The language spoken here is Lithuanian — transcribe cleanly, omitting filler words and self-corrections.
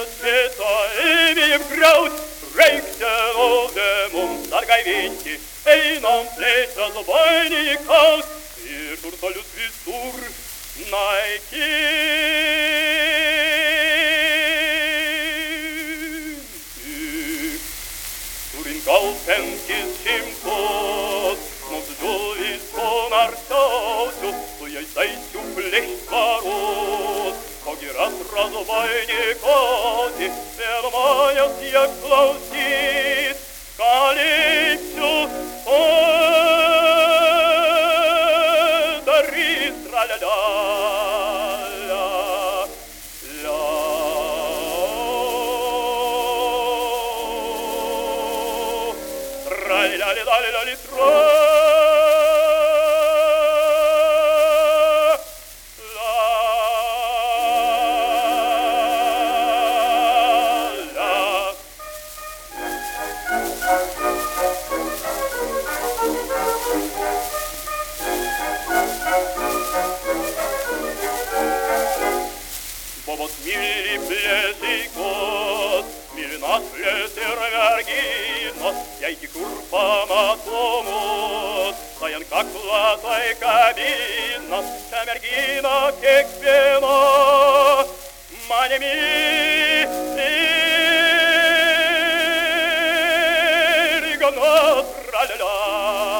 imiem graut, reikte lode mums dar gaivinti, einam plėsę zubainį kaut, ir turtolius visur naikinti. Turint gal 500, mums žuvis ponarčiausiu, su jais eisiu plėšt varus, ko giras razubainikoti, vėl manęs jie klausyt, ką liksiu, o darys, tra-la-la, la-la. Tra-la-la-la-la-la-la-la. Bobos myli plėsikos, mylinas plės ir merginos, jei tik kur pamatomus, tai ant kaklo tai kabinos, ta mergina kiekviena mane myli, gana tra-la-la.